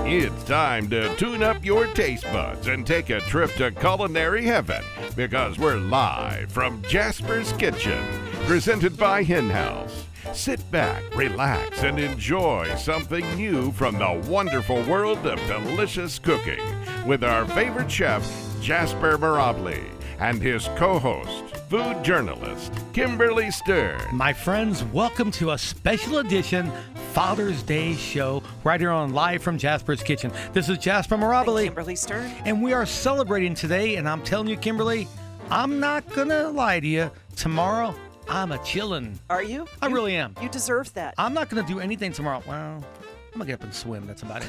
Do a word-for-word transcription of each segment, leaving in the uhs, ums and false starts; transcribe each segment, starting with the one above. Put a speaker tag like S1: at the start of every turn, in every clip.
S1: It's time to tune up your taste buds and take a trip to culinary heaven because we're live from Jasper's Kitchen, presented by Hen House. Sit back, relax, and enjoy something new from the wonderful world of delicious cooking with our favorite chef, Jasper Mirabli, and his co-host, food journalist, Kimberly Stern.
S2: My friends, welcome to a special edition Father's Day show right here on Live from Jasper's Kitchen. This is Jasper Mirabli.
S3: And Kimberly Stern.
S2: And we are celebrating today, and I'm telling you, Kimberly, I'm not going to lie to you. Tomorrow, I'm a chillin'.
S3: Are you?
S2: I
S3: you,
S2: really am.
S3: You deserve that.
S2: I'm not going to do anything tomorrow. Well, I'm going to get up and swim. That's about it.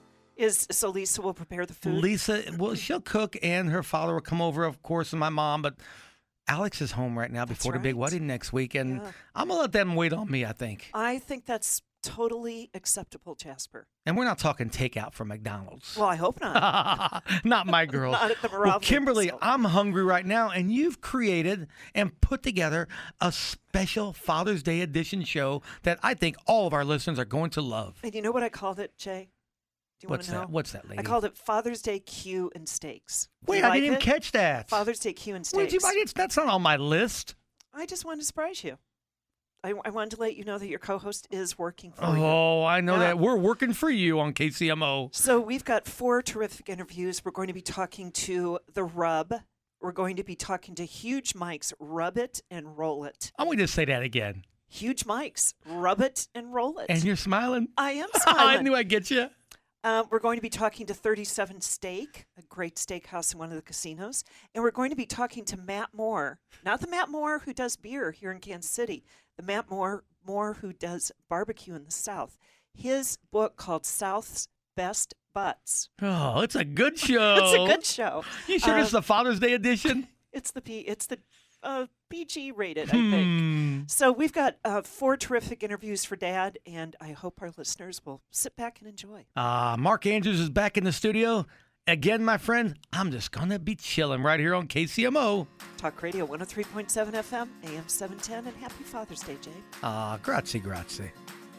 S3: Is so Lisa will prepare the food?
S2: Lisa, well, she'll cook, and her father will come over, of course, and my mom, but Alex is home right now before
S3: That's
S2: the big
S3: right.
S2: wedding next week, and
S3: Yeah.
S2: I'm going to let them wait on me, I think.
S3: I think that's totally acceptable, Jasper.
S2: And we're not talking takeout from McDonald's.
S3: Well, I hope not.
S2: Not my girl.
S3: Not at the
S2: Well,
S3: Mirabli
S2: Kimberly,
S3: household.
S2: I'm hungry right now, and you've created and put together a special Father's Day edition show that I think all of our listeners are going to love.
S3: And you know what I called it, Jay? Do you
S2: What's
S3: want to know?
S2: that? What's that, lady?
S3: I called it Father's Day Q and Steaks. Do
S2: Wait,
S3: you
S2: I
S3: like
S2: didn't even
S3: it?
S2: catch that.
S3: Father's Day Q and
S2: Wait,
S3: Steaks.
S2: you, I didn't- that's not on my list.
S3: I just wanted to surprise you. I, I wanted to let you know that your co-host is working for you.
S2: Oh, I know
S3: Yeah.
S2: that. We're working for you on K C M O.
S3: So we've got four terrific interviews. We're going to be talking to The Rub. We're going to be talking to Huge Mike's Rub It and Roll It.
S2: I want you to say that again.
S3: Huge Mike's Rub It and Roll It.
S2: And you're smiling.
S3: I am
S2: I
S3: smiling.
S2: knew I'd get you.
S3: Uh, we're going to be talking to thirty-seven Steak, a great steakhouse in one of the casinos. And we're going to be talking to Matt Moore. Not the Matt Moore who does beer here in Kansas City. The Matt Moore, Moore who does barbecue in the South. His book called South's Best Butts.
S2: Oh, it's a good show.
S3: It's a good show.
S2: You sure
S3: Uh,
S2: this is the Father's Day edition?
S3: It's the P. It's the uh, P G rated, I think.
S2: Hmm.
S3: So we've got uh, four terrific interviews for Dad, and I hope our listeners will sit back and enjoy.
S2: Uh, Mark Andrews is back in the studio. Again, my friend, I'm just going to be chilling right here on K C M O.
S3: Talk Radio one oh three point seven F M, A M seven ten, and happy Father's Day, Jay.
S2: Ah, grazie, grazie.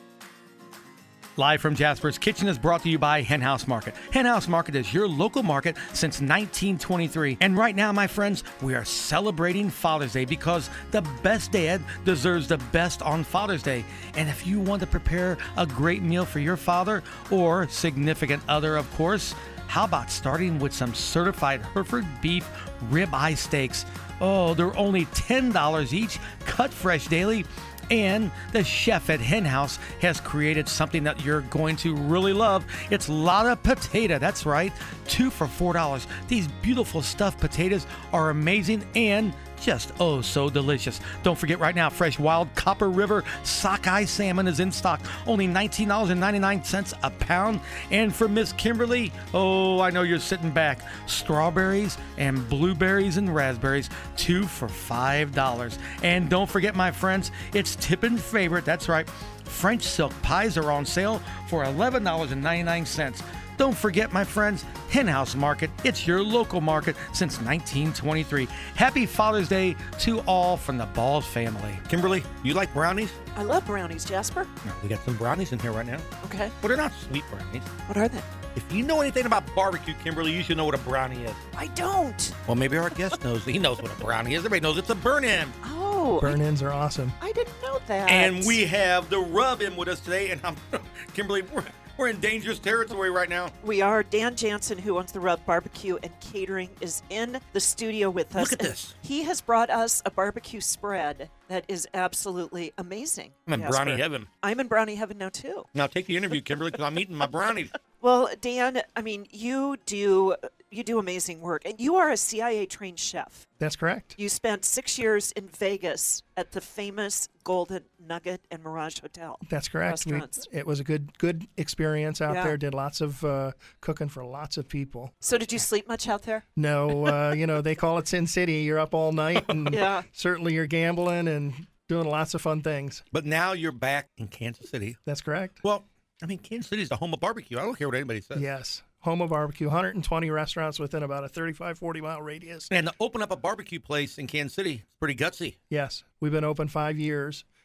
S2: Live from Jasper's Kitchen is brought to you by Hen House Market. Hen House Market is your local market since nineteen twenty-three. And right now, my friends, we are celebrating Father's Day because the best dad deserves the best on Father's Day. And if you want to prepare a great meal for your father or significant other, of course, how about starting with some certified Hereford beef ribeye steaks? Oh, they're only ten dollars each, cut fresh daily. And the chef at Hen House has created something that you're going to really love. It's lotta potato. That's right. Two for four dollars. These beautiful stuffed potatoes are amazing and just oh so delicious. Don't forget right now, fresh wild Copper River sockeye salmon is in stock. Only nineteen dollars and ninety-nine cents a pound. And for Miss Kimberly, oh, I know you're sitting back. Strawberries and blueberries and raspberries, two for five dollars. And don't forget, my friends, it's Tippin's favorite. That's right. French silk pies are on sale for eleven dollars and ninety-nine cents. Don't forget, my friends, Hen House Market. It's your local market since nineteen twenty-three. Happy Father's Day to all from the Balls family.
S4: Kimberly, you like brownies?
S3: I love brownies, Jasper.
S4: No, we got some brownies in here right now.
S3: Okay.
S4: Well, they're not sweet brownies.
S3: What are they?
S4: If you know anything about barbecue, Kimberly, you should know what a brownie is.
S3: I don't.
S4: Well, maybe our guest knows. He knows what a brownie is. Everybody knows it's a burn-in.
S3: Oh.
S5: Burn ins are awesome.
S3: I didn't know that.
S4: And we have the rub-in with us today. And I'm, Kimberly, we're, we're in dangerous territory right now.
S3: We are. Dan Jansen, who owns the Rub Barbecue and Catering, is in the studio with us.
S4: Look at
S3: and
S4: this.
S3: He has brought us a barbecue spread that is absolutely amazing.
S4: I'm in
S3: Jasper.
S4: brownie heaven.
S3: I'm in brownie heaven now, too.
S4: Now take the interview, Kimberly, because I'm eating my brownies.
S3: Well, Dan, I mean, you do you do amazing work, and you are a C I A trained chef.
S5: That's correct.
S3: You spent six years in Vegas at the famous Golden Nugget and Mirage Hotel.
S5: That's correct. We,
S3: Restaurants.
S5: it was a good good experience out
S3: Yeah.
S5: there. Did lots of uh, cooking for lots of people.
S3: So, did you sleep much out there?
S5: No, uh, you know, they call it Sin City. You're up all night, and
S3: Yeah.
S5: certainly you're gambling and doing lots of fun things.
S4: But now you're back in Kansas City.
S5: That's correct.
S4: Well, I mean, Kansas City is the home of barbecue. I don't care what anybody says.
S5: Yes. Home of barbecue, one hundred twenty restaurants within about a thirty-five, forty mile radius.
S4: And to open up a barbecue place in Kansas City, it's pretty gutsy.
S5: Yes. We've been open five years.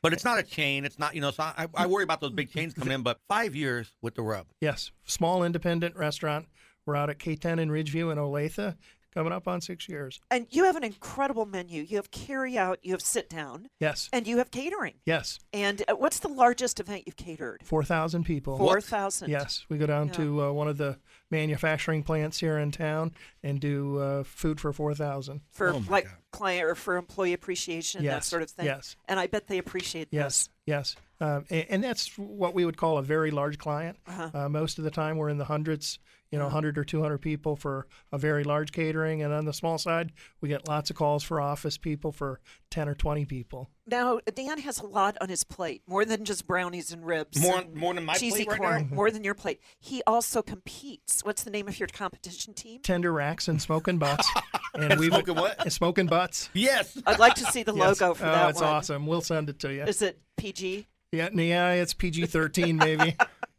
S4: But it's not a chain. It's not, you know, so I, I worry about those big chains coming in, but five years with the Rub.
S5: Yes, small independent restaurant. We're out at K ten in Ridgeview in Olathe, coming up on six years.
S3: And you have an incredible menu. You have carry out, you have sit down,
S5: Yes,
S3: and you have catering.
S5: yes,
S3: And uh, what's the largest event you've catered?
S5: four thousand people.
S3: four thousand.
S5: Yes, we go down
S3: Yeah.
S5: to uh, one of the manufacturing plants here in town and do uh, food for four thousand.
S3: For
S4: Oh my
S3: like
S4: God.
S3: client or for employee appreciation, that
S5: Yes,
S3: sort of thing.
S5: yes.
S3: And I bet they appreciate
S5: Yes,
S3: this.
S5: yes. Um, and, and that's what we would call a very large client.
S3: Uh-huh.
S5: Uh, most of the time we're in the hundreds, you know, one hundred or two hundred people for a very large catering. And on the small side, we get lots of calls for office people for ten or twenty people.
S3: Now, Dan has a lot on his plate, more than just brownies and ribs.
S4: More-
S3: and
S4: more than my
S3: cheesy
S4: plate right
S3: corn,
S4: now?
S3: more than your plate. He also competes. What's the name of your competition team?
S5: Tender racks and smoking butts. And,
S4: And
S5: we've
S4: smoking what?
S5: and smoking butts.
S4: Yes.
S3: I'd like to see the
S5: Yes.
S3: logo for
S5: oh,
S3: that
S5: it's
S3: one.
S5: awesome. We'll send it to you.
S3: Is it P G?
S5: Yeah, yeah, it's P G thirteen, maybe.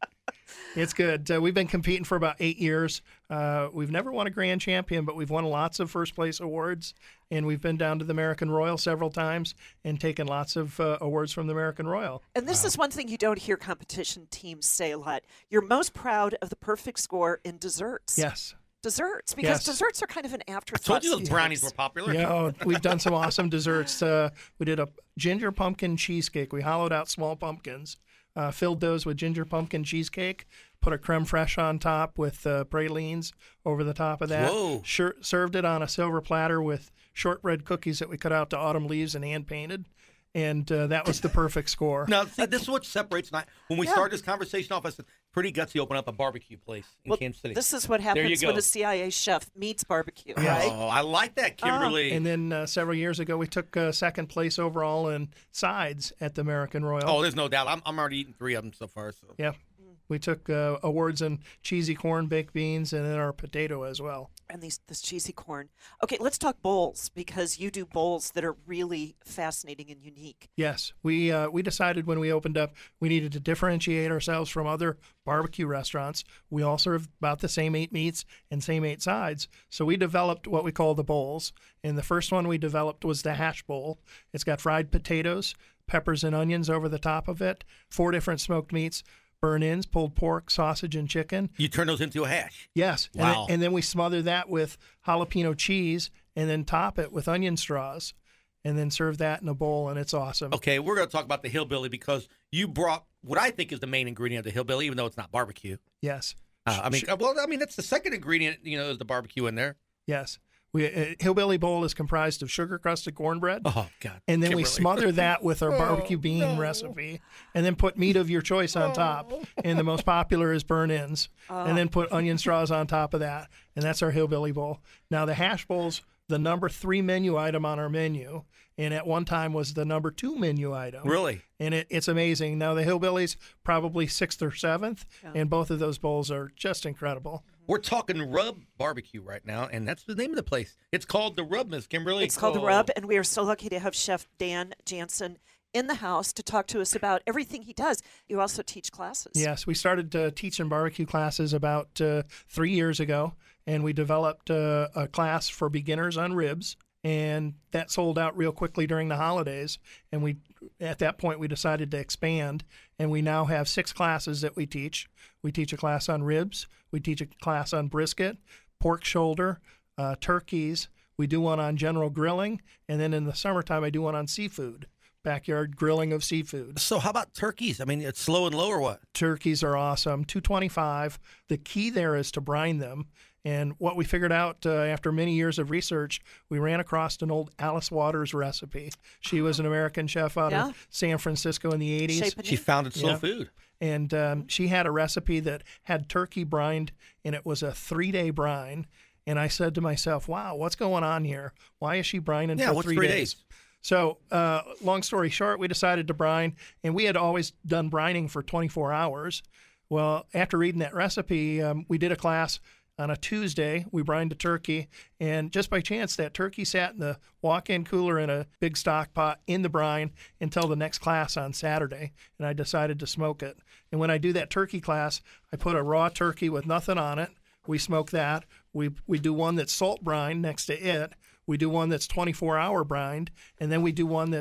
S5: It's good. Uh, we've been competing for about eight years. Uh, we've never won a grand champion, but we've won lots of first place awards. And we've been down to the American Royal several times and taken lots of uh, awards from the American Royal.
S3: And this is one thing you don't hear competition teams say a lot. You're most proud of the perfect score in desserts.
S5: Yes.
S3: Desserts, because
S5: Yes.
S3: desserts are kind of an
S4: I
S3: afterthought.
S4: told you those brownies were
S3: sometimes.
S4: popular.
S5: Yeah, oh, we've done some awesome desserts. Uh, we did a ginger pumpkin cheesecake. We hollowed out small pumpkins, uh, filled those with ginger pumpkin cheesecake, put a creme fraiche on top with uh, pralines over the top of that.
S4: Whoa.
S5: Sure, served it on a silver platter with shortbread cookies that we cut out to autumn leaves and hand painted. And uh, that was the perfect score.
S4: Now, see, this is what separates. Not, when we
S3: Yeah.
S4: started this conversation off, I said, pretty gutsy open up a barbecue place in
S3: Well,
S4: Kansas City.
S3: this is what
S4: There you
S3: happens
S4: go.
S3: when a C I A chef meets barbecue,
S5: Yes.
S3: right?
S4: Oh, I like that, Kimberly.
S5: And then uh, several years ago, we took uh, second place overall in sides at the American Royal.
S4: oh, there's no doubt. I'm, I'm already eating three of them so far. So.
S5: Yeah. We took uh, awards in cheesy corn, baked beans, and then our potato as well.
S3: And these this cheesy corn. Okay, let's talk bowls, because you do bowls that are really fascinating and unique.
S5: Yes, we uh, we decided when we opened up we needed to differentiate ourselves from other barbecue restaurants. We all serve about the same eight meats and same eight sides, so we developed what we call the bowls. And the first one we developed was the hash bowl. It's got fried potatoes, peppers and onions over the top of it, four different smoked meats, burn-ins, pulled pork, sausage, and chicken.
S4: You turn those into a hash.
S5: Yes. And,
S4: Wow.
S5: then, and then we smother that with jalapeno cheese and then top it with onion straws and then serve that in a bowl, and it's awesome.
S4: Okay, we're going to talk about the hillbilly because you brought what I think is the main ingredient of the hillbilly, even though it's not barbecue.
S5: Yes.
S4: Uh, I mean, uh, well, I mean that's the second ingredient. You know, is the barbecue in there?
S5: Yes. We uh, Hillbilly Bowl is comprised of sugar-crusted cornbread.
S4: Oh God!
S5: And then we
S4: Kimberly.
S5: smother that with our barbecue bean recipe, and then put meat of your choice on top. And the most popular is burn-ins, and then put onion straws on top of that, and that's our Hillbilly Bowl. Now the hash bowl's the number three menu item on our menu, and at one time was the number two menu item.
S4: Really?
S5: And it, it's amazing. Now the Hillbillies probably sixth or seventh,
S3: Yeah.
S5: and both of those bowls are just incredible.
S4: We're talking Rub Barbecue right now, and that's the name of the place. It's called the Rub, Miss Kimberly.
S3: It's called The
S4: Oh.
S3: Rub, and we are so lucky to have Chef Dan Jansen in the house to talk to us about everything he does. You also teach classes.
S5: Yes, we started uh, teaching barbecue classes about uh, three years ago, and we developed uh, a class for beginners on ribs, and that sold out real quickly during the holidays. And we, at that point, we decided to expand, and we now have six classes that we teach. We teach a class on ribs, we teach a class on brisket, pork shoulder, uh, turkeys. We do one on general grilling, and then in the summertime, I do one on seafood, backyard grilling of seafood.
S4: So how about turkeys? I mean, it's slow and low or what?
S5: Turkeys are awesome. two twenty-five. The key there is to brine them. And what we figured out uh, after many years of research, we ran across an old Alice Waters recipe. She was an American chef out
S3: Yeah.
S5: of San Francisco in the eighties.
S3: Chez Panisse.
S4: She founded Soul
S5: Yeah.
S4: Food.
S5: And um, she had a recipe that had turkey brined, and it was a three-day brine. And I said to myself, wow, what's going on here? Why is she brining
S4: Yeah,
S5: for
S4: what's
S5: three,
S4: three
S5: days?
S4: days?
S5: So, uh, long story short, we decided to brine, and we had always done brining for twenty-four hours. Well, after reading that recipe, um, we did a class on a Tuesday. We brined a turkey, and just by chance, that turkey sat in the walk-in cooler in a big stock pot in the brine until the next class on Saturday, and I decided to smoke it. And when I do that turkey class, I put a raw turkey with nothing on it. We smoke that. We we do one that's salt brine next to it. We do one that's twenty-four hour brined, and then we do one that's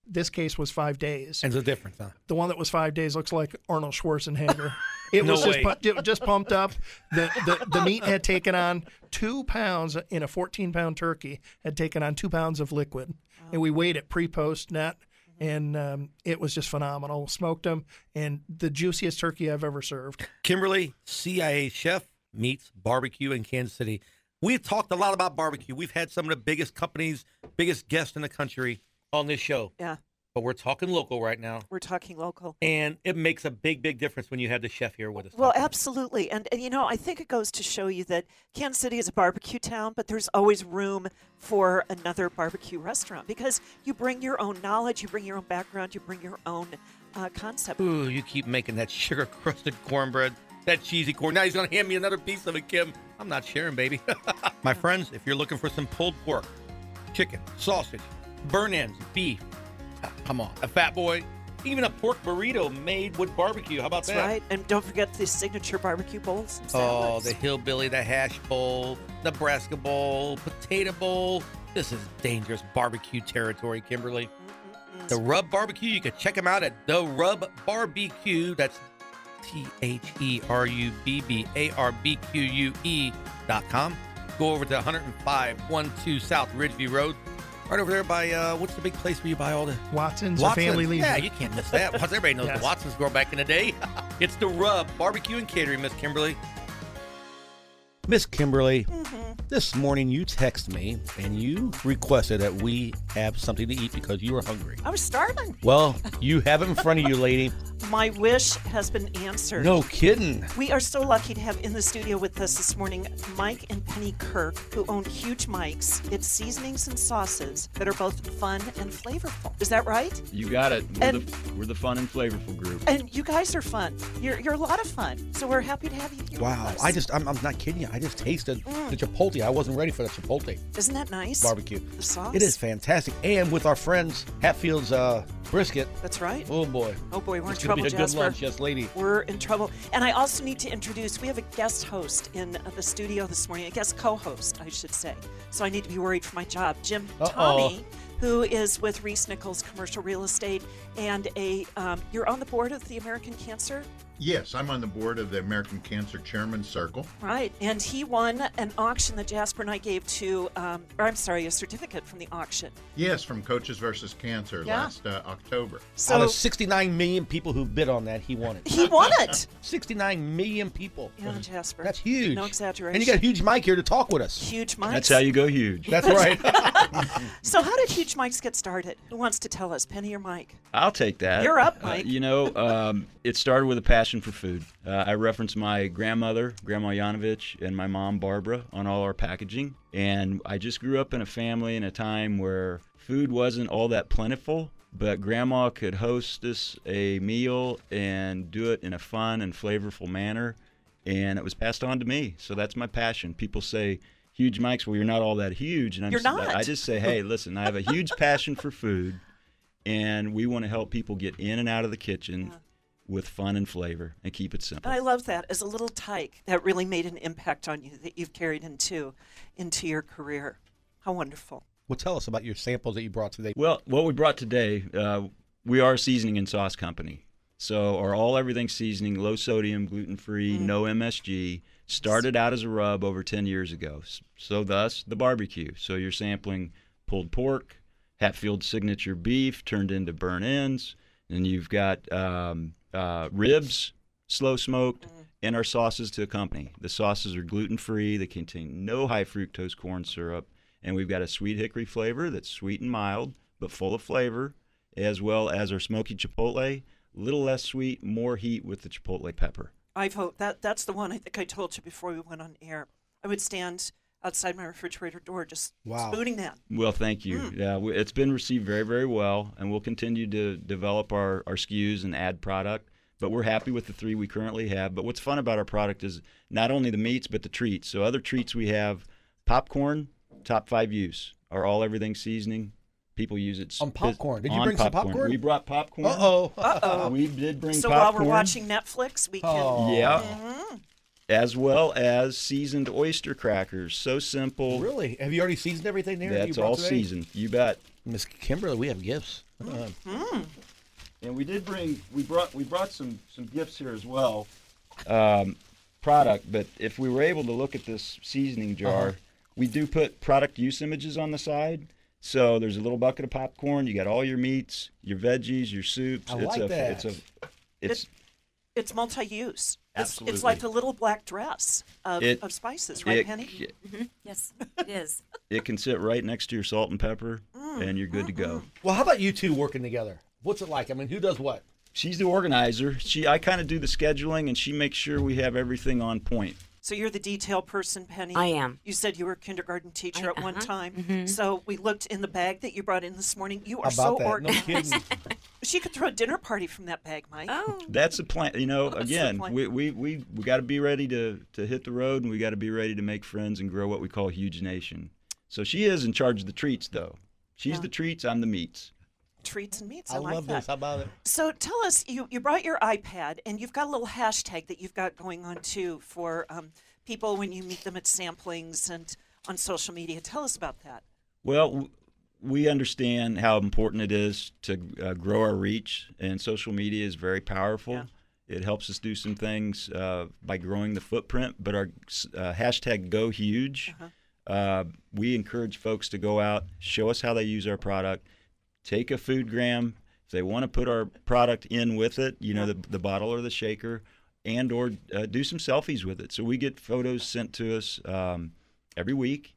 S5: this case was five days.
S2: And the difference, huh?
S5: The one that was five days looks like Arnold Schwarzenegger. It
S2: No
S5: was just,
S2: way.
S5: pu- it just pumped up. The, the the meat had taken on two pounds in a fourteen pound turkey, had taken on two pounds of liquid. And we weighed it pre-post net, and um, it was just phenomenal. Smoked them, and the juiciest turkey I've ever served.
S4: Kimberly, C I A chef, meets barbecue in Kansas City. We've talked a lot about barbecue. We've had some of the biggest companies, biggest guests in the country on this show.
S3: Yeah,
S4: But we're talking local right now.
S3: we're talking local.
S4: And it makes a big, big difference when you have the chef here with us.
S3: Well,
S4: talking.
S3: absolutely. And, and, you know, I think it goes to show you that Kansas City is a barbecue town, but there's always room for another barbecue restaurant because you bring your own knowledge, you bring your own background, you bring your own uh, concept.
S4: Ooh, you keep making that sugar-crusted cornbread, that cheesy corn. Now he's going to hand me another piece of it, Kim. I'm not sharing, baby. My friends, if you're looking for some pulled pork, chicken, sausage, burn ends, beef, ah, come on, a Fat Boy, even a pork burrito made with barbecue. How about
S3: That's
S4: that?
S3: right. And don't forget the signature barbecue bowls and
S4: Oh,
S3: salads.
S4: the hillbilly, the hash bowl, Nebraska bowl, potato bowl. This is dangerous barbecue territory, Kimberly.
S3: Mm-mm-mm.
S4: The Rub Barbecue, you can check them out at The Rub Barbecue. That's T H E R U B B A R B Q U E dot com. Go over to one oh five one two South Ridgeview Road. Right over there by, uh, what's the big place where you buy all the...
S5: Watson's,
S4: Watson's.
S5: a family leisure.
S4: Yeah, you can't miss that. Everybody knows
S5: Yes.
S4: the Watsons girl back in the day. It's The Rub Barbecue and Catering, Miss Kimberly.
S6: Miss Kimberly,
S3: Mm-hmm.
S6: this morning you text me and you requested that we have something to eat because you were hungry.
S3: I was starving.
S6: Well, you have it in front of you, lady.
S3: My wish has been answered.
S6: No kidding.
S3: We are so lucky to have in the studio with us this morning Mike and Penny Kirk, who own Huge Mike's. It's seasonings and sauces that are both fun and flavorful. Is that right?
S7: You got it. We're,
S3: And-
S7: the, we're the fun and flavorful group.
S3: And you guys are fun. You're you're a lot of fun. So we're happy to have you here.
S6: Wow.
S3: with us.
S6: I just, I'm, I'm not kidding you. I just tasted
S3: Mm.
S6: the Chipotle. I wasn't ready for the Chipotle
S3: Isn't that nice?
S6: barbecue.
S3: The sauce.
S6: It is fantastic. And with our friends, Hatfield's uh, brisket.
S3: That's right.
S6: Oh, boy.
S3: Oh boy, we're
S6: It's
S3: in
S6: going
S3: trouble,
S6: to be a good
S3: Jasper.
S6: lunch, yes, lady.
S3: We're in trouble. And I also need to introduce, we have a guest host in uh, the studio this morning, a guest co-host, I should say. So I need to be worried for my job. Jim
S6: Uh-oh.
S3: Tommy, who is with Reese Nichols Commercial Real Estate, and a um, you're on the board of the American Cancer,
S8: Yes, I'm on the board of the American Cancer Chairman Circle.
S3: right? And he won an auction that Jasper and I gave to, um, or I'm sorry, a certificate from the auction.
S8: Yes, from Coaches versus Cancer
S3: Yeah.
S8: last uh, October.
S3: So
S6: Out of sixty-nine million people who bid on that, he won it.
S3: he won it.
S6: sixty-nine million people.
S3: Yeah, Jasper.
S6: That's huge.
S3: No exaggeration.
S6: And you got Huge Mike here to talk with us.
S3: Huge Mike's.
S7: That's how you go huge.
S6: That's right.
S3: So how did Huge Mike's get started? Who wants to tell us, Penny or Mike?
S7: I'll take that.
S3: You're up,
S7: Uh,
S3: Mike.
S7: you know, um, it started with a passion for food. Uh, I reference my grandmother, Grandma Yanovich, and my mom, Barbara, on all our packaging. And I just grew up in a family in a time where food wasn't all that plentiful, but Grandma could hostess a meal and do it in a fun and flavorful manner. And it was passed on to me. So that's my passion. People say, Huge Mike's, well, you're not all that huge. And I'm
S3: You're
S7: just-
S3: not.
S7: I just say, hey, listen, I have a huge passion for food, and we want to help people get in and out of the kitchen
S3: Yeah.
S7: with fun and flavor and keep it simple.
S3: And I love that. As a little tyke, that really made an impact on you that you've carried into into your career. How wonderful.
S6: Well, tell us about your samples that you brought today.
S7: Well, what we brought today, uh, we are a seasoning and sauce company. So our all everything seasoning, low sodium, gluten free, no M S G, started out as a rub over ten years ago. S- So thus the barbecue. So you're sampling pulled pork, Hatfield signature beef turned into burnt ends, and you've got um, uh, ribs, slow smoked, and our sauces to accompany. The sauces are gluten free. They contain no high fructose corn syrup, and we've got a sweet hickory flavor that's sweet and mild but full of flavor, as well as our smoky chipotle. Little less sweet, more heat with the chipotle pepper.
S3: I vote that that's the one I think I told you before we went on air. I would stand outside my refrigerator door just
S6: Wow.
S3: spooning that.
S7: Well, thank you. Yeah, w- it's been received very, very well, and we'll continue to develop our, our S K Us and add product. But we're happy with the three we currently have. But what's fun about our product is not only the meats, but the treats. So other treats we have, popcorn, top five use, our all everything seasoning. People use it
S6: On popcorn. Did you
S7: on
S6: bring some popcorn?
S7: We brought popcorn.
S6: Uh-oh.
S3: Uh-oh.
S7: We did bring
S3: So
S7: popcorn.
S3: while we're watching Netflix, we can.
S6: Oh.
S7: Yeah.
S3: Mhm.
S7: As well as seasoned oyster crackers. So simple.
S6: Really? Have you already seasoned everything there? that you
S7: That's
S6: brought
S7: all
S6: today?
S7: seasoned. You bet.
S6: Miss Kimberly, we have gifts.
S3: Mm.
S7: And we did bring we brought we brought some some gifts here as well, um, product. But if we were able to look at this seasoning jar, uh-huh. we do put product use images on the side. So there's a little bucket of popcorn. You got all your meats, your veggies, your soups.
S6: I
S7: it's
S6: like
S7: a,
S6: that.
S7: It's a it's
S3: It, it's multi-use. It's,
S7: Absolutely.
S3: it's like a little black dress of,
S7: It-
S3: of spices, right,
S7: it,
S3: Penny?
S9: Yes, it is.
S7: it can sit right next to your salt and pepper,
S3: Mm,
S7: and you're good to go.
S6: Well, how about you two working together? What's it like? I mean, who does what?
S7: She's the organizer. She I kind of do the scheduling, and she makes sure we have everything on point.
S3: So you're the detail person, Penny?
S9: I am.
S3: You said you were a kindergarten teacher
S9: I-
S3: at one
S9: uh-huh.
S3: time.
S9: Mm-hmm.
S3: So we looked in the bag that you brought in this morning. You are
S6: How
S3: so
S6: about that? No
S3: organized.
S6: kidding.
S3: She could throw a dinner party from that bag, Mike.
S9: Oh,
S7: That's the plan. You know,
S3: That's the
S7: again,
S3: plan.
S7: we we we, we got to be ready to to hit the road, and we got to be ready to make friends and grow what we call Huge Nation. So she is in charge of the treats, though. She's
S3: Yeah.
S7: the treats. I'm the meats.
S3: Treats and meats.
S6: I
S3: I, like
S6: love
S3: that.
S6: this. How about it?
S3: So tell us, you, you brought your iPad, and you've got a little hashtag that you've got going on, too, for um, people when you meet them at samplings and on social media. Tell us about that.
S7: Well, w- we understand how important it is to uh, grow our reach, and social media is very powerful.
S3: Yeah.
S7: It helps us do some things uh, by growing the footprint, but our uh, hashtag Go Huge,
S3: Uh-huh.
S7: uh, we encourage folks to go out, show us how they use our product, take a food gram. If they want to put our product in with it, you know, the, the bottle or the shaker, and or uh, do some selfies with it. So we get photos sent to us um, every week,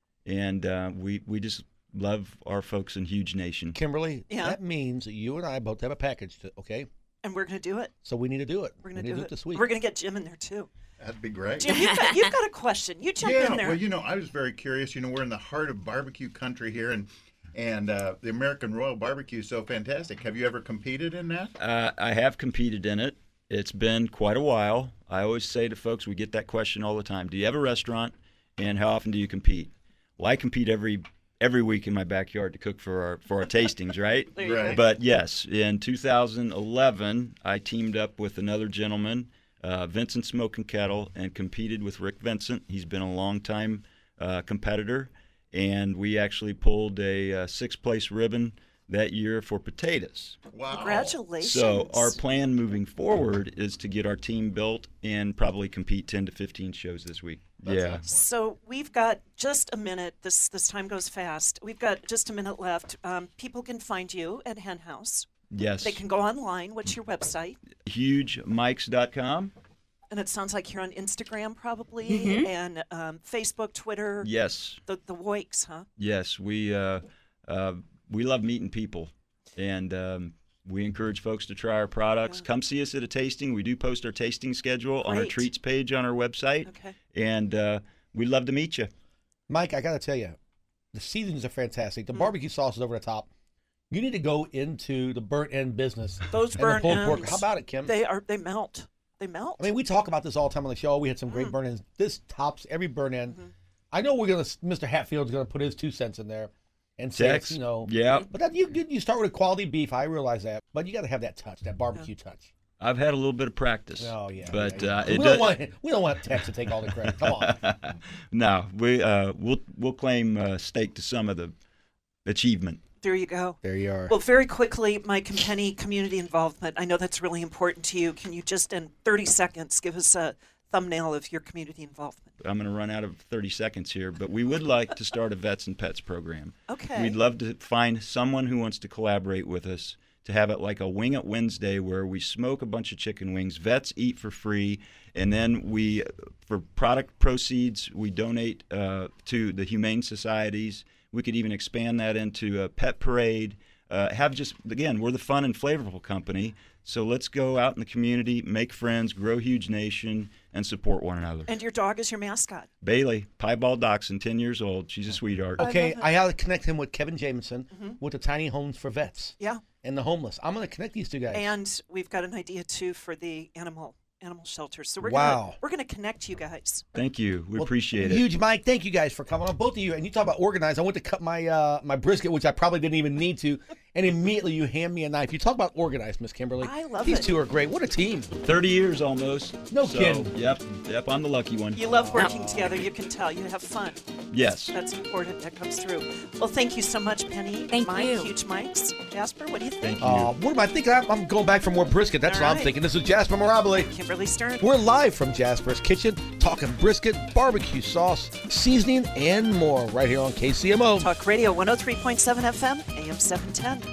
S7: and uh, we, we just love our folks in Huge Nation.
S6: Kimberly,
S3: Yeah.
S6: that means that you and I both have a package, to, okay?
S3: And we're going to do it.
S6: So we need to do it.
S3: We're
S6: we
S3: going
S6: need
S3: to do
S6: it
S3: it
S6: this week.
S3: We're going to get Jim in there, too.
S8: That'd be great.
S3: Jim, you've got, you've got a question. You jump
S8: yeah,
S3: in there.
S8: well, you know, I was very curious. You know, we're in the heart of barbecue country here, and and uh, the American Royal Barbecue is so fantastic. Have you ever competed in that?
S7: Uh, I have competed in it. It's been quite a while. I always say to folks, we get that question all the time. Do you have a restaurant, and how often do you compete? Well, I compete every every week in my backyard to cook for our for our tastings, right?
S3: There you
S8: Right.
S3: go.
S7: But yes, in two thousand eleven, I teamed up with another gentleman, uh, Vincent Smoke and Kettle, and competed with Rick Vincent. He's been a long-time uh, competitor, and we actually pulled a uh, sixth-place ribbon that year for potatoes.
S8: Wow.
S3: Congratulations.
S7: So our plan moving forward is to get our team built and probably compete ten to fifteen shows this week.
S8: That's
S7: yeah.
S8: excellent.
S3: So we've got just a minute. This this time goes fast. We've got just a minute left. Um, people can find you at Hen House.
S7: Yes.
S3: They can go online. What's your website?
S7: huge mikes dot com.
S3: And it sounds like you're on Instagram probably, and um, Facebook, Twitter.
S7: Yes.
S3: The the Woiks, huh?
S7: Yes. We uh, uh, we love meeting people, and um, we encourage folks to try our products.
S3: Yeah.
S7: Come see us at a tasting. We do post our tasting schedule on our
S3: Great.
S7: treats page on our website,
S3: Okay.
S7: and uh, we'd love to meet you.
S6: Mike, I got to tell you, the seasonings are fantastic.
S3: Mm.
S6: The barbecue sauce is over the top. You need to go into the burnt end business.
S3: Those
S6: and
S3: burnt
S6: the pulled pork.
S3: ends.
S6: How about it, Kim?
S3: They are. They melt. They melt.
S6: I mean, we talk about this all the time on the show. We had some great burn ends. This tops every burn end.
S3: Mm-hmm.
S6: I know we're gonna. Mister Hatfield's gonna put his two cents in there, and say it's,
S7: Tex,
S6: you know.
S7: yeah.
S6: But that, you you you start with a quality beef. I realize that, but you got to have that touch, that barbecue touch.
S7: I've had a little bit of practice.
S6: Oh yeah.
S7: But
S6: yeah, yeah.
S7: Uh,
S6: we
S7: it
S6: don't
S7: does.
S6: want we don't want Tex to take all the credit. Come on.
S7: No, we uh, we'll we'll claim uh, stake to some of the achievement.
S3: There you go.
S6: There you are.
S3: Well, very quickly, Mike and Penny, community involvement. I know that's really important to you. Can you just, in thirty seconds, give us a thumbnail of your community involvement?
S7: I'm going to run out of thirty seconds here, but we would like to start a Vets and Pets program.
S3: Okay.
S7: We'd love to find someone who wants to collaborate with us to have it like a Wing It Wednesday where we smoke a bunch of chicken wings, vets eat for free, and then we, for product proceeds, we donate uh, to the Humane Societies. We could even expand that into a pet parade. Uh, have just, again, we're the fun and flavorful company, so let's go out in the community, make friends, grow Huge Nation, and support one another.
S3: And your dog is your mascot.
S7: Bailey, piebald dachshund, ten years old. She's a sweetheart.
S6: Okay,
S3: love
S6: I have to connect him with Kevin Jameson
S3: Mm-hmm.
S6: with the tiny homes for vets
S3: Yeah.
S6: and the homeless. I'm going to connect these two guys.
S3: And we've got an idea, too, for the animal animal shelters. So we're
S6: Wow.
S3: gonna we're gonna connect you guys.
S7: Thank you. We
S6: Well,
S7: appreciate it.
S6: Huge Mike, thank you guys for coming on, both of you. And you talk about organized. I went to cut my uh, my brisket, which I probably didn't even need to, and immediately you hand me a knife. You talk about organized, Miss Kimberly.
S3: I love
S6: These
S3: it.
S6: two are great. What a team.
S7: thirty years almost.
S6: No
S7: So,
S6: kidding.
S7: Yep, yep, I'm the lucky one.
S3: You love working together. You can tell. You have fun.
S7: Yes.
S3: That's important. That comes through. Well, thank you so much, Penny.
S9: Thank
S3: Mike,
S9: you.
S3: Huge Mikes. Jasper, what do you think?
S7: Thank you.
S6: Uh, what am I thinking? I'm, I'm going back for more brisket. That's
S3: All
S6: what I'm
S3: right.
S6: thinking. This is Jasper Mirabile.
S3: Kimberly Stern.
S6: We're live from Jasper's Kitchen, talking brisket, barbecue sauce, seasoning, and more right here on K C M O.
S3: Talk Radio one oh three point seven F M, A M seven ten.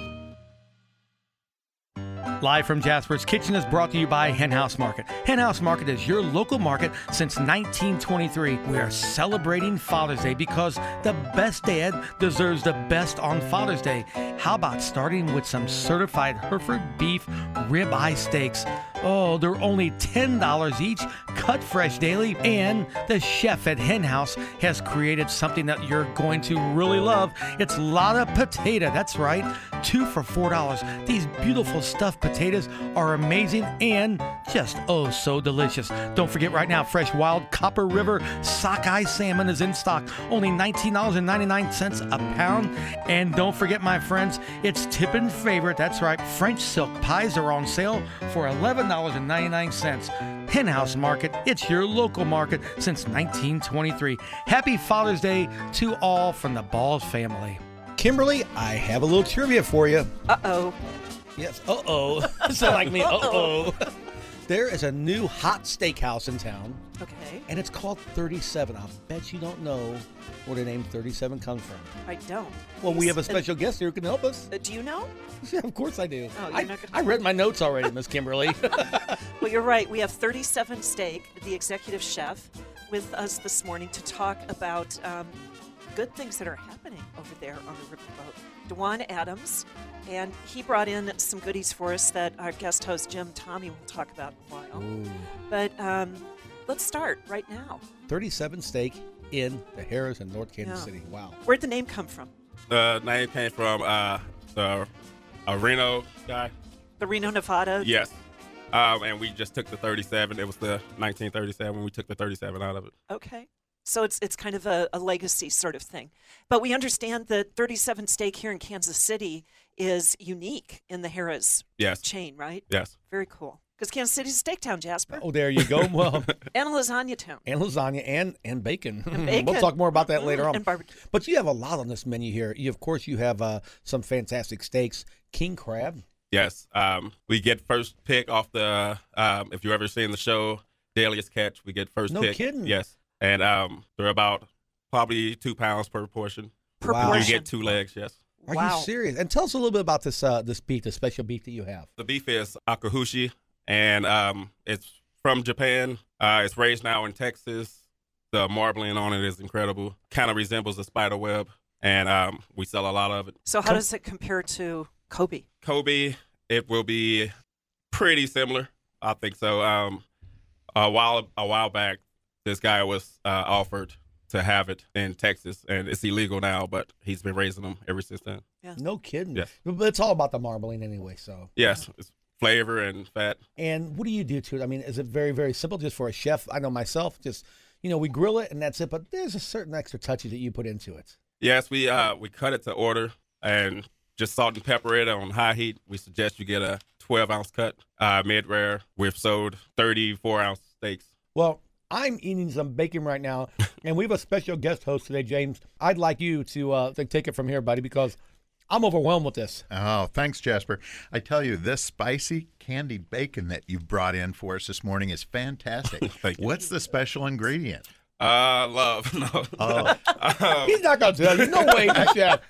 S2: Live from Jasper's Kitchen is brought to you by Hen House Market. Hen House Market is your local market since nineteen twenty-three. We are celebrating Father's Day because the best dad deserves the best on Father's Day. How about starting with some certified Hereford beef ribeye steaks? Oh, they're only ten dollars each, cut fresh daily, and the chef at Hen House has created something that you're going to really love. It's lotta potato, that's right, two for four dollars. These beautiful stuffed potatoes are amazing and just oh so delicious. Don't forget right now, fresh wild Copper River sockeye salmon is in stock, only nineteen dollars and ninety-nine cents a pound. And don't forget, my friends, it's tippin' favorite, that's right, French silk pies are on sale for eleven dollars and ninety-nine cents. Hen House Market, it's your local market since nineteen twenty-three. Happy Father's Day to all from the Balls family.
S6: Kimberly, I have a little trivia for you.
S3: Uh-oh.
S6: Yes, uh-oh. Sound like me, uh-oh. There is a new hot steakhouse in town,
S3: Okay.
S6: and it's called thirty-seven. I'll bet you don't know where the name thirty-seven comes from.
S3: I don't.
S6: Well, we have a
S3: Uh,
S6: special guest here who can help us.
S3: Uh, do you know?
S6: Yeah, of course I do.
S3: Oh, you're
S6: I,
S3: not gonna-
S6: I read my notes already, Miss Kimberly.
S3: Well, you're right. We have thirty-seven Steak, the executive chef, with us this morning to talk about um, good things that are happening over there on the riverboat. Dewan Adams, and he brought in some goodies for us that our guest host Jim Tommy will talk about in a while.
S6: Ooh.
S3: But um, let's start right now.
S6: thirty-seven Steak in the Harris in North Kansas
S3: Yeah.
S6: City. Wow.
S3: Where'd the name come from?
S10: The name came from uh, the a Reno guy.
S3: The Reno, Nevada.
S10: Yes. Um, and we just took the thirty-seven. It was the nineteen thirty-seven. We took the thirty-seven out of it.
S3: Okay. So it's it's kind of a, a legacy sort of thing. But we understand that thirty-seven Steak here in Kansas City is unique in the Harrah's
S10: Yes.
S3: chain, right?
S10: Yes.
S3: Very cool. Because Kansas City's a steak town, Jasper.
S6: Oh, there you go. Well,
S3: And a lasagna town.
S6: and lasagna and and bacon.
S3: And bacon.
S6: We'll talk more about that later
S3: Mm,
S6: on.
S3: and barbecue.
S6: But you have a lot on this menu here. You, of course, you have uh, some fantastic steaks. King crab.
S10: Yes. Um, we get first pick off the, um, if you ever seen the show, Dailiest Catch, we get first
S6: No
S10: pick.
S6: kidding.
S10: Yes. And um, they're about probably two pounds per portion.
S3: Per
S6: Wow.
S10: You
S3: portion.
S10: get two legs, yes.
S6: Are
S3: Wow.
S6: you serious? And tell us a little bit about this uh, this beef, the special beef that you have.
S10: The beef is Akahushi, and um, it's from Japan. Uh, it's raised now in Texas. The marbling on it is incredible. Kind of resembles a spider web, and um, we sell a lot of it.
S3: So how does it compare to Kobe?
S10: Kobe, it will be pretty similar. I think so. Um, a while a while back, this guy was uh, offered to have it in Texas, and it's illegal now, but he's been raising them ever since then.
S6: No kidding.
S10: Yes.
S6: But it's all about the marbling anyway. So.
S10: Yes, it's flavor and fat.
S6: And what do you do to it? I mean, is it very, very simple just for a chef? I know myself, just, you know, we grill it and that's it, but there's a certain extra touches that you put into it.
S10: Yes, we uh, we cut it to order and just salt and pepper it on high heat. We suggest you get a twelve ounce cut, uh, mid rare. We've sold thirty-four ounce steaks.
S6: Well, I'm eating some bacon right now, and we have a special guest host today, James. I'd like you to, uh, to take it from here, buddy, because I'm overwhelmed with this.
S8: Oh, thanks, Jasper. I tell you, this spicy candied bacon that you've brought in for us this morning is fantastic.
S10: Thank you.
S8: What's the special ingredient?
S10: Uh, love. No.
S8: Oh,
S10: um,
S6: He's not going to tell you. No way, chef.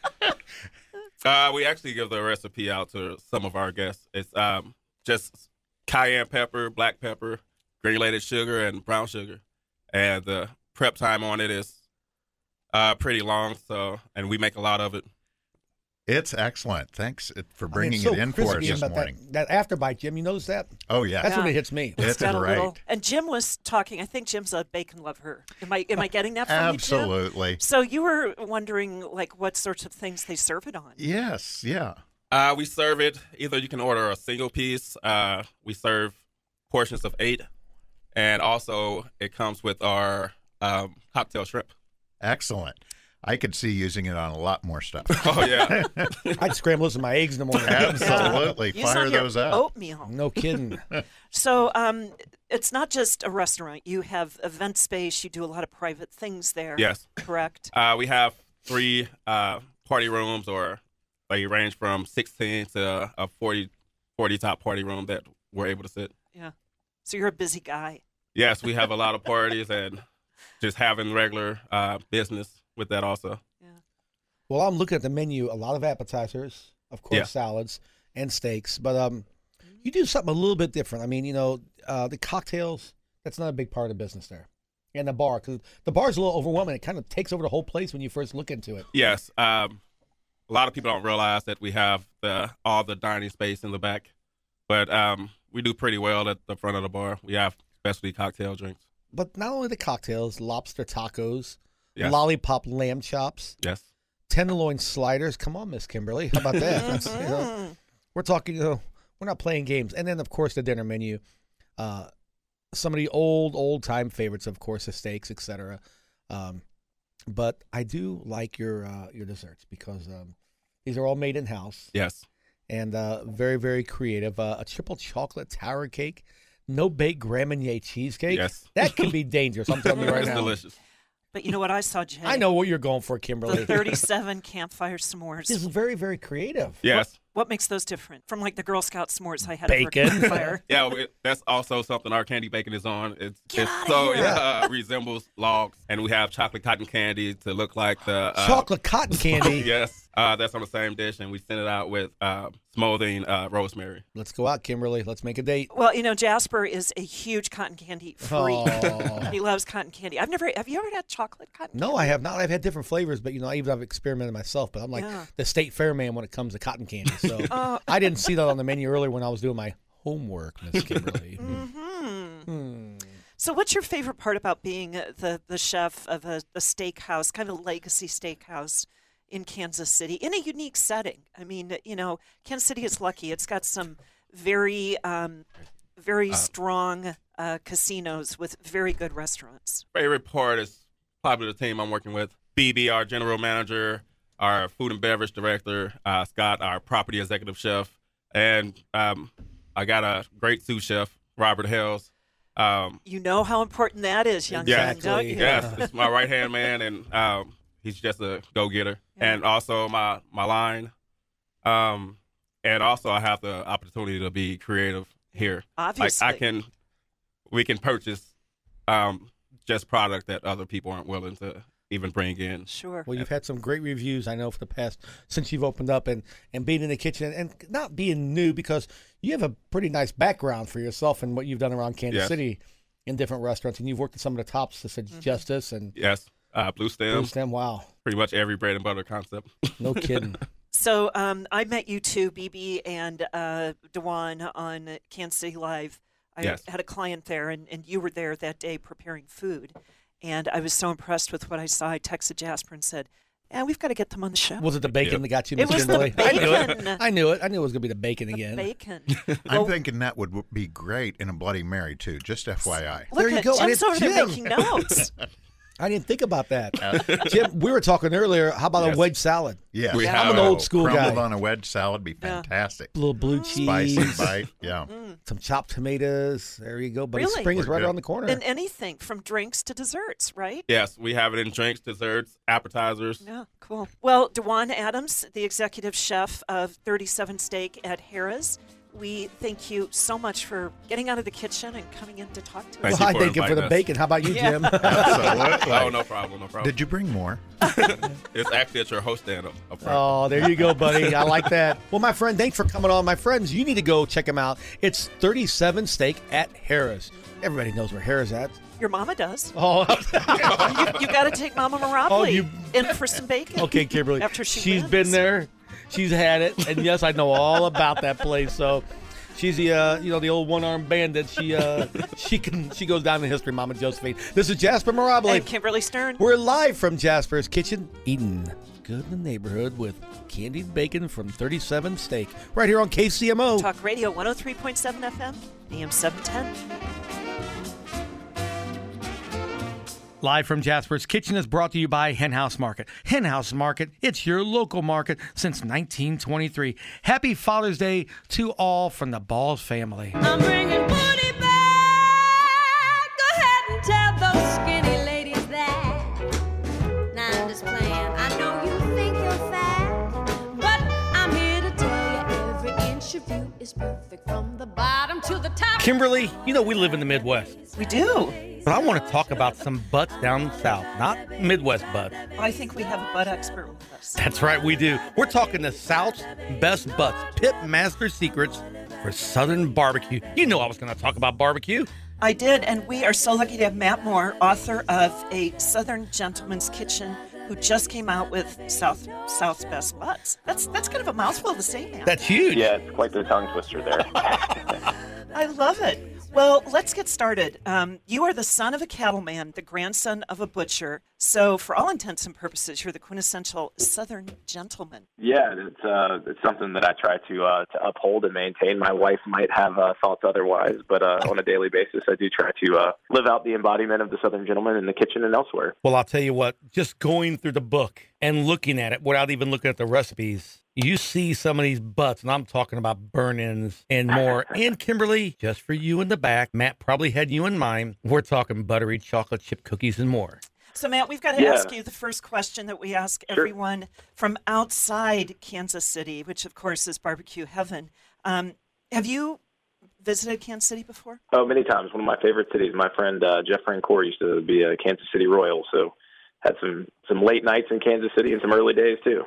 S10: uh, we actually give the recipe out to some of our guests. It's um just cayenne pepper, black pepper, granulated sugar, and brown sugar. And the prep time on it is uh pretty long. So, and we make a lot of it.
S8: it's excellent. Thanks for
S6: I mean,
S8: bringing
S6: it's so
S8: it in for us
S6: crispy,
S8: this
S6: and
S8: morning.
S6: That, that afterbite, Jim, you notice that?
S8: Oh, yeah.
S6: That's when
S3: Yeah.
S6: it hits me.
S8: It's
S3: got a
S8: right.
S3: little. And Jim was talking. I think Jim's a bacon lover. Am I am I getting that from you, Jim?
S8: Absolutely.
S3: So you were wondering like what sorts of things they serve it on?
S8: Yes, yeah.
S10: Uh, we serve it, either you can order a single piece. Uh, we serve portions of eight. And also it comes with our um, cocktail shrimp.
S8: Excellent. I could see using it on a lot more stuff.
S10: Oh, yeah.
S6: I'd scramble this in my eggs in the morning.
S8: Absolutely.
S3: Use
S8: Fire
S3: on your
S8: those up.
S3: oatmeal.
S6: No kidding.
S3: So um, it's not just a restaurant. You have event space. You do a lot of private things there.
S10: Yes.
S3: Correct?
S10: Uh, we have three uh, party rooms, or they range from sixteen to a forty, forty top party room that we're able to sit.
S3: Yeah. So you're a busy guy.
S10: Yes, we have a lot of parties and just having regular uh, business with that also.
S3: Yeah.
S6: Well, I'm looking at the menu. A lot of appetizers, of course,
S10: Yeah.
S6: salads and steaks. But um, you do something a little bit different. I mean, you know, uh, the cocktails, that's not a big part of the business there. And the bar, because the bar is a little overwhelming. It kind of takes over the whole place when you first look into it.
S10: Yes. Um, a lot of people don't realize that we have the all the dining space in the back, but um, we do pretty well at the front of the bar. We have specialty cocktail drinks.
S6: But not only the cocktails, lobster tacos,
S10: Yes.
S6: lollipop lamb chops,
S10: Yes.
S6: tenderloin sliders. Come on, Miss Kimberly. How about that? That's, you know, we're talking, you know, we're not playing games. And then, of course, the dinner menu. Uh, some of the old, old-time favorites, of course, the steaks, et cetera. Um, but I do like your uh, your desserts because um, these are all made in-house.
S10: Yes.
S6: And uh, very, very creative. Uh, a triple chocolate tower cake, no-bake Grand Marnier cheesecake.
S10: Yes.
S6: That can be dangerous, I'm telling you right
S10: It's
S6: now.
S10: delicious.
S3: But you know what I saw, Jay?
S6: I know what you're going for, Kimberly.
S3: The thirty-seven campfire s'mores.
S6: This is very, very creative.
S10: Yes.
S3: What makes those different from like the Girl Scout s'mores I had at
S6: Bacon.
S3: our campfire?
S10: Yeah, we, that's also something our candy bacon is on. It's,
S3: Get
S10: it's
S3: outta
S10: so
S3: here.
S10: it uh, resembles logs, and we have chocolate cotton candy to look like the uh,
S6: Chocolate cotton candy.
S10: Yes, uh, that's on the same dish, and we send it out with uh, smoldering uh, rosemary.
S6: Let's go out, Kimberly. Let's make a date.
S3: Well, you know, Jasper is a huge cotton candy freak.
S6: Oh.
S3: He loves cotton candy. I've never. Have you ever had chocolate cotton?
S6: No, I have not. I've had different flavors, but you know, I even I've experimented myself. But I'm like
S3: Yeah.
S6: the state fair man when it comes to cotton candy. So
S3: Uh,
S6: I didn't see that on the menu earlier when I was doing my homework, Miss Kimberly.
S3: mhm.
S6: Hmm.
S3: So, what's your favorite part about being uh, the the chef of a, a steakhouse, kind of legacy steakhouse in Kansas City, in a unique setting? I mean, you know, Kansas City is lucky; it's got some very, um, very
S10: Uh,
S3: strong uh, casinos with very good restaurants.
S10: Favorite part is probably the team I'm working with. B B, our general manager, our food and beverage director, uh, Scott, our property executive chef, and um, I got a great sous chef, Robert Hells. Um,
S3: You know how important that is, young man, don't you?
S10: Yes, it's my right hand man, and um, he's just a go getter.
S3: Yeah.
S10: And also my my line, um, and also I have the opportunity to be creative here.
S3: Obviously.
S10: like I can, we can purchase um, just product that other people aren't willing to even bring in.
S3: Sure.
S6: Well, you've had some great reviews, I know, for the past since you've opened up and, and being in the kitchen and not being new because you have a pretty nice background for yourself and what you've done around Kansas
S10: Yes.
S6: City in different restaurants. And you've worked at some of the tops, such as Justice and
S10: Yes, uh, Blue Stem.
S6: Blue Stem. Wow.
S10: Pretty much every bread and butter concept.
S6: No kidding.
S3: So um, I met you two, B B and uh, Dewan, on Kansas City Live. I
S10: Yes.
S3: had a client there, and, and you were there that day preparing food. And I was so impressed with what I saw. I texted Jasper and said, yeah, we've got to get them on the show.
S6: Was it the bacon
S10: Yep.
S6: that got you,
S3: It
S6: Miss
S3: was the
S6: Kimberly? I knew it.
S3: bacon.
S6: I knew it. I knew it was going to be the bacon
S3: The
S6: again.
S3: bacon.
S8: I'm
S3: Well,
S8: thinking that would w- be great in a Bloody Mary, too, just F Y I.
S3: Look
S6: There you
S3: at
S6: go. I
S3: Jim's
S6: didn't-
S3: over there
S6: Jim.
S3: making notes.
S6: I didn't think about that. Jim, we were talking earlier. How about
S10: Yes.
S6: a wedge salad?
S8: Yes.
S10: We
S6: I'm
S10: have
S6: an old school
S8: Crumbled
S6: guy.
S8: on a wedge salad be
S3: Yeah.
S8: fantastic.
S6: A little blue
S8: Spicy
S6: cheese,
S8: bite. Yeah.
S6: some chopped tomatoes. There you go, buddy.
S3: Really?
S6: Spring is
S8: We're
S6: right
S8: good.
S6: around the corner.
S3: And anything from drinks to desserts, right?
S10: Yes, we have it in drinks, desserts, appetizers.
S3: Yeah, cool. Well, Dewan Adams, the executive chef of thirty-seven Steak at Harrah's, we thank you so much for getting out of the kitchen and coming in to talk to us.
S10: Thank
S6: well,
S10: you
S6: I
S10: for
S6: thank you for the
S10: inviting us.
S6: bacon. How about you,
S3: Yeah.
S6: Jim?
S8: Absolutely.
S10: Oh, no problem, no problem.
S8: Did you bring more?
S10: It's actually at your host stand up. up front.
S6: Oh, there you go, buddy. I like that. Well, my friend, thanks for coming on. My friends, you need to go check him out. It's thirty-seven Steak at Harrah's. Everybody knows where Harrah's at.
S3: Your mama does.
S6: Oh,
S3: You, you got to take Mama Marabli
S6: Oh, you-
S3: in for some bacon.
S6: okay, Kimberly.
S3: After she
S6: She's
S3: wins.
S6: been there. She's had it. And yes, I know all about that place. So she's the uh, you know the old one-armed bandit. She uh, she can she goes down in history, Mama Josephine. This is Jasper Marabli.
S3: And Kimberly Stern.
S6: We're live from Jasper's Kitchen, eating good in the neighborhood with candied bacon from thirty-seven Steak, right here on K C M O.
S3: Talk Radio one oh three point seven F M, A M seven ten.
S2: Live from Jasper's Kitchen is brought to you by Hen House Market. Hen House Market, it's your local market since nineteen twenty-three. Happy Father's Day to all from the Balls family.
S11: I'm bringing booty back. Go ahead and tell those skinny ladies that. Now I'm just playing. I know you think you're fat, but I'm here to tell you every inch of you is perfect from the bottom to the top.
S4: Kimberly, you know we live in the Midwest.
S3: We do.
S4: But I want to talk about some butts down south, not Midwest butts.
S3: I think we have a butt expert with us.
S4: That's right, we do. We're talking the South's best butts, Pit Master Secrets for Southern barbecue. You know I was going to talk about barbecue.
S3: I did, and we are so lucky to have Matt Moore, author of A Southern Gentleman's Kitchen, who just came out with South South's Best Butts. That's that's kind of a mouthful to say, Matt.
S4: That's huge.
S12: Yeah, it's quite the tongue twister there.
S3: I love it. Well, let's get started. Um, you are the son of a cattleman, the grandson of a butcher. So, for all intents and purposes, you're the quintessential Southern gentleman.
S12: Yeah, it's uh, it's something that I try to uh, to uphold and maintain. My wife might have uh, thoughts otherwise, but uh, on a daily basis, I do try to uh, live out the embodiment of the Southern gentleman in the kitchen and elsewhere.
S4: Well, I'll tell you what, just going through the book and looking at it without even looking at the recipes, you see some of these butts, and I'm talking about burn-ins and more. And Kimberly, just for you in the back, Matt probably had you in mind. We're talking buttery chocolate chip cookies and more.
S3: So, Matt, we've got to
S12: Yeah.
S3: ask you the first question that we ask
S12: Sure.
S3: everyone from outside Kansas City, which, of course, is barbecue heaven. Um, have you visited Kansas City before?
S12: Oh, many times. One of my favorite cities. My friend uh, Jeff Francoeur used to be a Kansas City Royal, so had some, some late nights in Kansas City and some early days, too.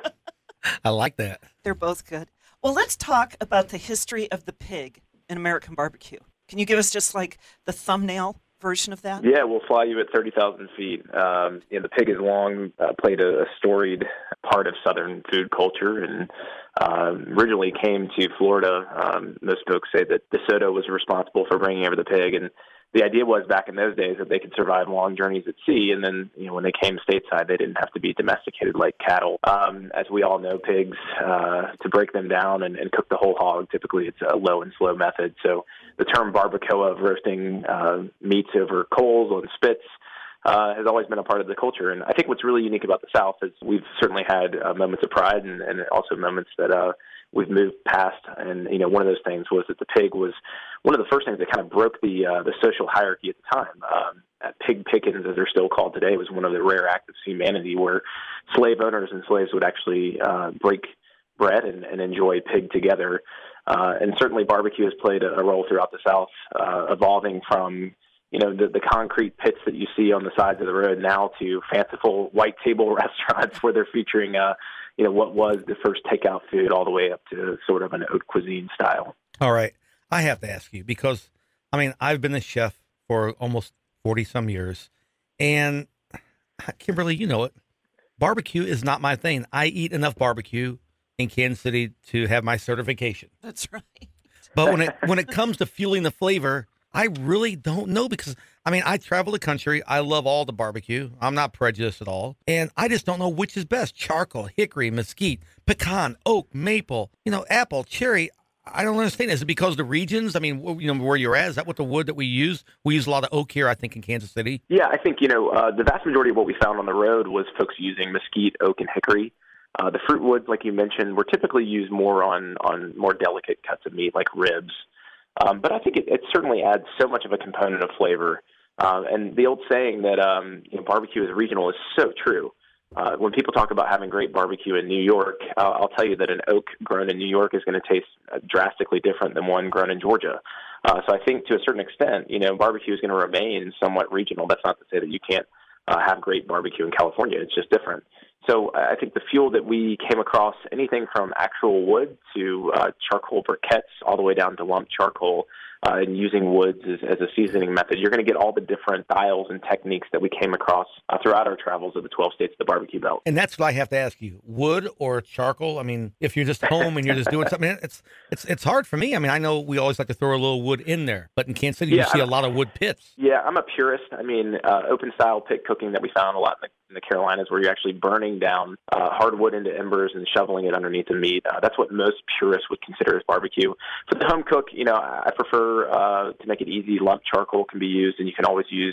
S4: I like that.
S3: They're both good. Well, let's talk about the history of the pig in American barbecue. Can you give us just like the thumbnail version of that?
S12: Yeah, we'll fly you at thirty thousand feet. Um, you know, the pig has long uh, played a, a storied part of Southern food culture, and um, originally came to Florida. Um, most folks say that DeSoto was responsible for bringing over the pig, and the idea was back in those days that they could survive long journeys at sea, and then you know when they came stateside, they didn't have to be domesticated like cattle. Um, as we all know, pigs, uh, to break them down and, and cook the whole hog, typically it's a low and slow method. So the term barbacoa, of roasting uh, meats over coals on spits, uh, has always been a part of the culture. And I think what's really unique about the South is we've certainly had uh, moments of pride and, and also moments that uh, we've moved past. And, you know, one of those things was that the pig was one of the first things that kind of broke the uh, the social hierarchy at the time. Um, pig pickings, as they're still called today, was one of the rare acts of humanity where slave owners and slaves would actually uh, break bread and, and enjoy pig together. Uh, and certainly barbecue has played a, a role throughout the South, uh, evolving from you know, the, the concrete pits that you see on the sides of the road now to fanciful white table restaurants where they're featuring, uh, you know, what was the first takeout food all the way up to sort of an haute cuisine style.
S4: All right. I have to ask you because, I mean, I've been a chef for almost forty-some years. And, Kimberly, you know it. Barbecue is not my thing. I eat enough barbecue in Kansas City to have my certification.
S3: That's right.
S4: But when it when it comes to fueling the flavor, I really don't know because, I mean, I travel the country. I love all the barbecue. I'm not prejudiced at all. And I just don't know which is best. Charcoal, hickory, mesquite, pecan, oak, maple, you know, apple, cherry. I don't understand. Is it because of the regions? I mean, you know, where you're at, is that what the wood that we use? We use a lot of oak here, I think, in Kansas City.
S12: Yeah, I think, you know, uh, the vast majority of what we found on the road was folks using mesquite, oak, and hickory. Uh, the fruit woods, like you mentioned, were typically used more on, on more delicate cuts of meat, like ribs. Um, but I think it, it certainly adds so much of a component of flavor. Uh, and the old saying that um, you know, barbecue is regional is so true. Uh, when people talk about having great barbecue in New York, uh, I'll tell you that an oak grown in New York is going to taste uh, drastically different than one grown in Georgia. Uh, so I think to a certain extent, you know, barbecue is going to remain somewhat regional. That's not to say that you can't uh, have great barbecue in California. It's just different. So I think the fuel that we came across, anything from actual wood to uh, charcoal briquettes, all the way down to lump charcoal, uh, and using woods as, as a seasoning method, you're going to get all the different styles and techniques that we came across uh, throughout our travels of the twelve states of the barbecue belt.
S4: And that's what I have to ask you: wood or charcoal? I mean, if you're just home and you're just doing something, it's it's it's hard for me. I mean, I know we always like to throw a little wood in there, but in Kansas City,
S12: Yeah,
S4: you see
S12: I'm,
S4: a lot of wood pits.
S12: Yeah, I'm a purist. I mean, uh, open style pit cooking that we found a lot in the, in the Carolinas, where you're actually burning down uh, hardwood into embers and shoveling it underneath the meat. Uh, that's what most purists would consider as barbecue. For the home cook, you know, I prefer uh, to make it easy. Lump charcoal can be used, and you can always use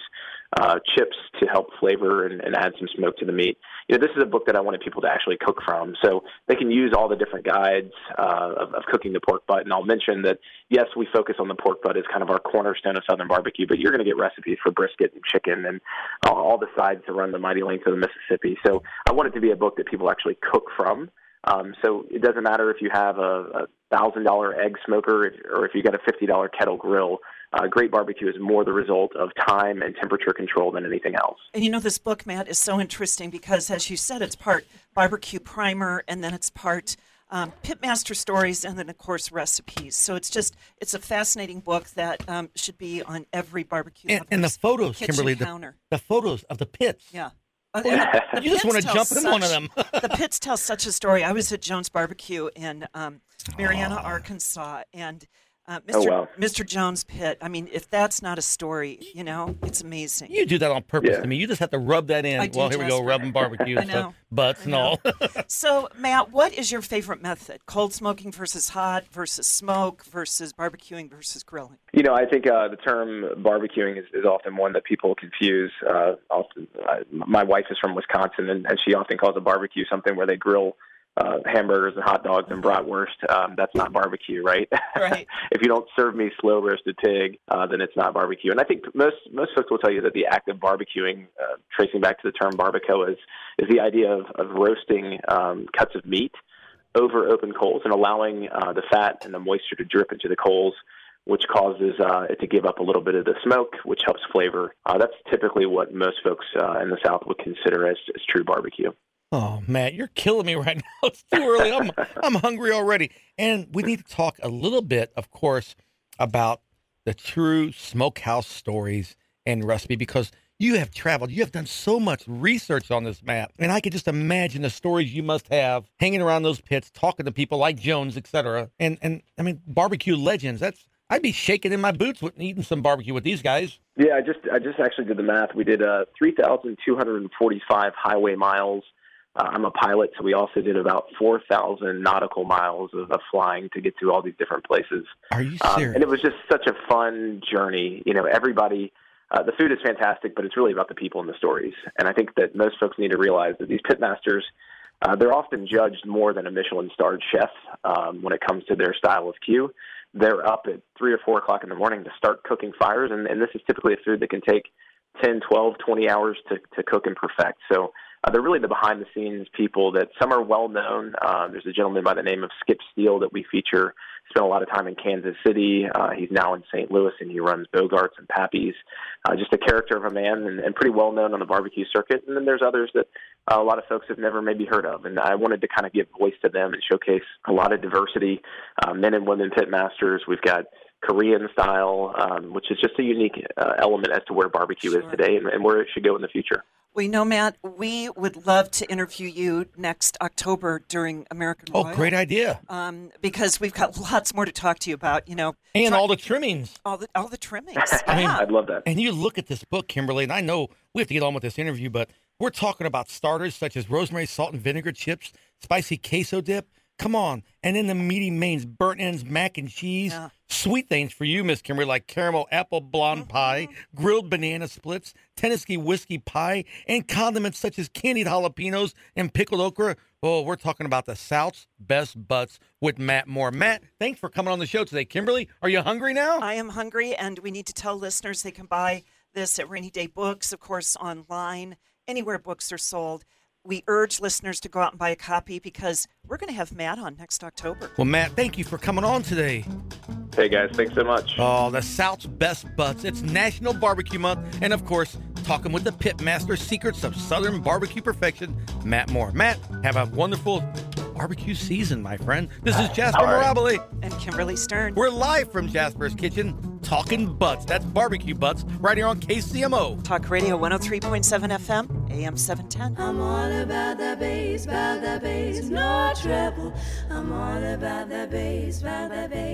S12: uh, chips to help flavor and, and add some smoke to the meat. You know, this is a book that I wanted people to actually cook from, so they can use all the different guides uh, of, of cooking the pork butt. And I'll mention that, yes, we focus on the pork butt as kind of our cornerstone of Southern barbecue, but you're going to get recipes for brisket and chicken and uh, all the sides to run the mighty length of the Mississippi. So I want it to be a book that people actually cook from. Um, so it doesn't matter if you have a, a one thousand dollars egg smoker or if you got a fifty dollars kettle grill. Uh, great barbecue is more the result of time and temperature control than anything else.
S3: And you know, this book, Matt, is so interesting because, as you said, it's part barbecue primer, and then it's part um, pitmaster stories, and then, of course, recipes. So it's just, it's a fascinating book that um, should be on every barbecue
S2: And, and the photos, Kimberly, the,
S3: counter.
S2: the photos of the pits.
S3: Yeah.
S2: Oh,
S3: Uh,
S2: you just want to jump in one of them.
S3: The pits tell such a story. I was at Jones Barbecue in um, Marianna, Arkansas, and uh, Mister
S12: Oh, wow.
S3: Mister Jones Pit. I mean, if that's not a story, you know, it's amazing.
S2: You do that on purpose
S12: Yeah.
S2: to me. You just have to rub that in.
S3: I do,
S2: well, here we go,
S3: Jasper.
S2: rubbing barbecue
S3: I
S2: and stuff,
S3: know.
S2: butts
S3: I
S2: and
S3: know.
S2: all.
S3: So, Matt, what is your favorite method? Cold smoking versus hot versus smoke versus barbecuing versus grilling?
S12: You know, I think uh, the term barbecuing is, is often one that people confuse. Uh, often, uh, my wife is from Wisconsin, and, and she often calls a barbecue something where they grill uh, hamburgers and hot dogs and bratwurst. Um, that's not barbecue, right?
S3: Right.
S12: If you don't serve me slow roasted pig, uh, then it's not barbecue. And I think most most folks will tell you that the act of barbecuing, uh, tracing back to the term barbacoa, is is the idea of, of roasting um, cuts of meat over open coals and allowing uh, the fat and the moisture to drip into the coals, which causes uh, it to give up a little bit of the smoke, which helps flavor. Uh, that's typically what most folks uh, in the South would consider as, as true barbecue.
S2: Oh, Matt, you're killing me right now. It's too early. I'm I'm hungry already. And we need to talk a little bit, of course, about the true smokehouse stories and recipe, because you have traveled. You have done so much research on this, Matt. And I can just imagine the stories you must have hanging around those pits, talking to people like Jones, et cetera. And, and I mean, barbecue legends. That's I'd be shaking in my boots with eating some barbecue with these guys.
S12: Yeah, I just I just actually did the math. We did uh, three thousand two hundred forty-five highway miles. Uh, I'm a pilot, so we also did about four thousand nautical miles of, of flying to get to all these different places.
S2: Are you
S12: Um,
S2: serious?
S12: and it was just such a fun journey. You know, everybody, uh, the food is fantastic, but it's really about the people and the stories. And I think that most folks need to realize that these pitmasters, uh, they're often judged more than a Michelin-starred chef um, when it comes to their style of cue. They're up at three or four o'clock in the morning to start cooking fires, and, and this is typically a food that can take ten, twelve, twenty hours to, to cook and perfect. So uh, they're really the behind-the-scenes people that some are well-known. Uh, there's a gentleman by the name of Skip Steele that we feature, spent a lot of time in Kansas City. Uh, he's now in Saint Louis, and he runs Bogart's and Pappy's. Uh, just a character of a man and, and pretty well-known on the barbecue circuit. And then there's others that uh, a lot of folks have never maybe heard of. And I wanted to kind of give voice to them and showcase a lot of diversity, uh, men and women pitmasters. We've got Korean style, um, which is just a unique uh, element as to where barbecue
S3: Sure.
S12: is today and, and where it should go in the future.
S3: Well, you know, Matt, we would love to interview you next October during American
S2: Oh,
S3: Royal.
S2: great idea.
S3: Um, because we've got lots more to talk to you about, you know.
S2: And
S3: try-
S2: all the trimmings.
S3: all the all the trimmings.
S2: I mean,
S3: Yeah.
S12: I'd love that.
S2: And you look at this book, Kimberly, and I know we have to get on with this interview, but we're talking about starters such as rosemary, salt, and vinegar chips, spicy queso dip. Come on. And then the meaty mains, burnt ends, mac and cheese.
S3: Yeah.
S2: Sweet things for you, Miss Kimberly, like caramel apple blonde pie, grilled banana splits, Tennessee whiskey pie, and condiments such as candied jalapenos and pickled okra. Oh, we're talking about the South's best butts with Matt Moore. Matt, thanks for coming on the show today. Kimberly, are you hungry now?
S3: I am hungry, and we need to tell listeners they can buy this at Rainy Day Books, of course, online, anywhere books are sold. We urge listeners to go out and buy a copy because we're going to have Matt on next October.
S2: Well, Matt, thank you for coming on today.
S12: Hey, guys, thanks so much.
S2: Oh, the South's best butts. It's National Barbecue Month. And, of course, talking with the Pitmaster, Secrets of Southern Barbecue Perfection, Matt Moore. Matt, have a wonderful barbecue season, my friend. This is Jasper
S12: All right.
S2: Mirabile.
S3: And Kimberly Stern.
S2: We're live from Jasper's Kitchen, talking butts. That's barbecue butts right here on K C M O.
S3: Talk Radio one oh three point seven F M, A M seven ten.
S11: I'm all about the bass, about the bass, no trouble. I'm all about the bass, about the bass.